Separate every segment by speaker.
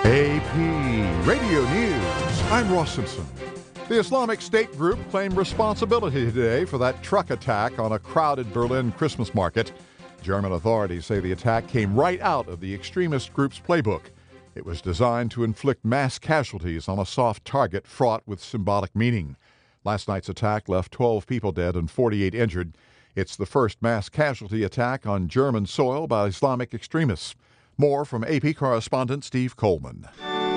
Speaker 1: AP Radio News. I'm Ross Simpson. The Islamic State group claimed responsibility today for that truck attack on a crowded Berlin Christmas market. German authorities say the attack came right out of the extremist group's playbook. It was designed to inflict mass casualties on a soft target fraught with symbolic meaning. Last night's attack left 12 people dead and 48 injured. It's the first mass casualty attack on German soil by Islamic extremists. More from AP correspondent Steve Coleman.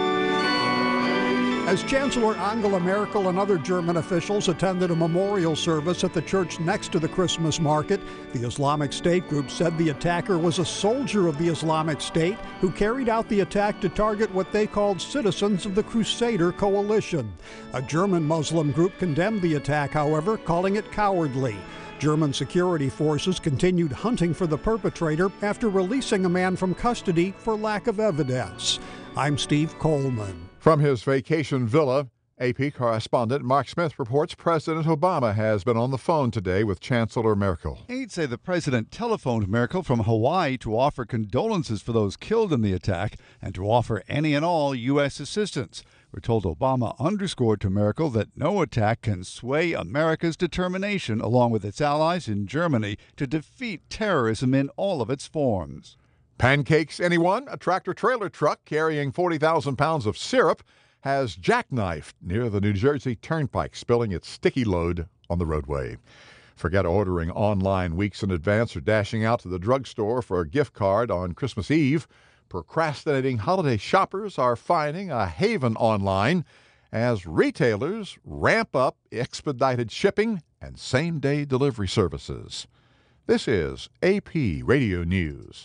Speaker 2: As Chancellor Angela Merkel and other German officials attended a memorial service at the church next to the Christmas market, the Islamic State group said the attacker was a soldier of the Islamic State who carried out the attack to target what they called citizens of the Crusader Coalition. A German Muslim group condemned the attack, however, calling it cowardly. German security forces continued hunting for the perpetrator after releasing a man from custody for lack of evidence. I'm Steve Coleman.
Speaker 1: From his vacation villa, AP correspondent Mark Smith reports President Obama has been on the phone today with Chancellor Merkel.
Speaker 3: Aides say the president telephoned Merkel from Hawaii to offer condolences for those killed in the attack and to offer any and all U.S. assistance. We're told Obama underscored to Merkel that no attack can sway America's determination, along with its allies in Germany, to defeat terrorism in all of its forms.
Speaker 1: Pancakes, anyone? A tractor-trailer truck carrying 40,000 pounds of syrup has jackknifed near the New Jersey Turnpike, spilling its sticky load on the roadway. Forget ordering online weeks in advance or dashing out to the drugstore for a gift card on Christmas Eve. Procrastinating holiday shoppers are finding a haven online as retailers ramp up expedited shipping and same-day delivery services. This is AP Radio News.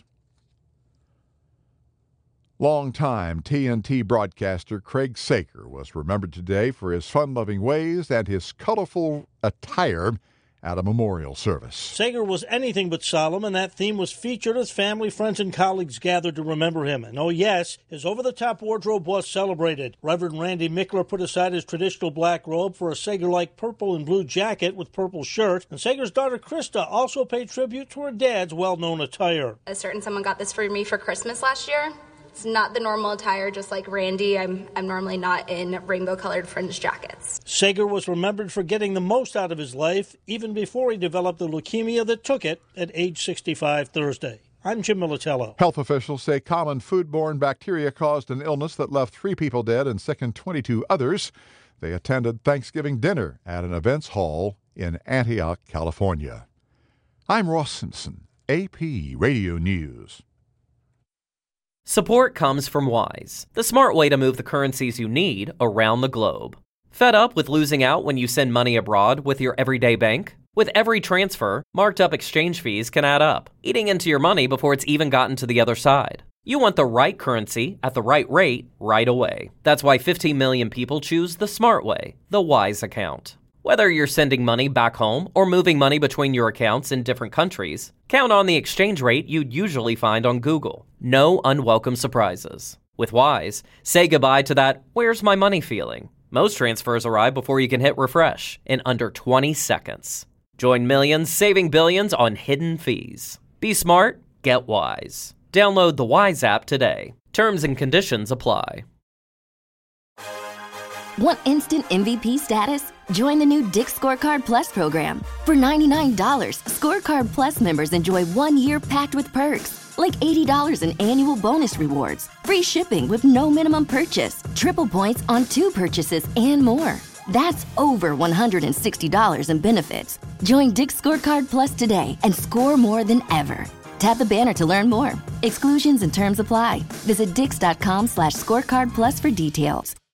Speaker 1: Longtime TNT broadcaster Craig Sager was remembered today for his fun-loving ways and his colorful attire at a memorial service.
Speaker 4: Sager was anything but solemn, and that theme was featured as family, friends, and colleagues gathered to remember him. And oh yes, his over-the-top wardrobe was celebrated. Reverend Randy Mickler put aside his traditional black robe for a Sager-like purple and blue jacket with purple shirt. And Sager's daughter Krista also paid tribute to her dad's well-known attire.
Speaker 5: A certain someone got this for me for Christmas last year. It's not the normal attire, just like Randy. I'm normally not in rainbow-colored fringe jackets.
Speaker 4: Sager was remembered for getting the most out of his life, even before he developed the leukemia that took it at age 65 Thursday. I'm Jim Militello.
Speaker 1: Health officials say common foodborne bacteria caused an illness that left 3 people dead and sickened 22 others. They attended Thanksgiving dinner at an events hall in Antioch, California. I'm Ross Simpson, AP Radio News.
Speaker 6: Support comes from Wise, the smart way to move the currencies you need around the globe. Fed up with losing out when you send money abroad with your everyday bank? With every transfer, marked up exchange fees can add up, eating into your money before it's even gotten to the other side. You want the right currency at the right rate right away. That's why 15 million people choose the smart way, the Wise account. Whether you're sending money back home or moving money between your accounts in different countries, count on the exchange rate you'd usually find on Google. No unwelcome surprises. With Wise, say goodbye to that "where's my money" feeling. Most transfers arrive before you can hit refresh in under 20 seconds. Join millions saving billions on hidden fees. Be smart, get Wise. Download the Wise app today. Terms and conditions apply.
Speaker 7: Want instant MVP status? Join the new Dick's Scorecard Plus program. For $99, Scorecard Plus members enjoy 1 year packed with perks, like $80 in annual bonus rewards, free shipping with no minimum purchase, triple points on 2 purchases, and more. That's over $160 in benefits. Join Dick's Scorecard Plus today and score more than ever. Tap the banner to learn more. Exclusions and terms apply. Visit dix.com/scorecard plus for details.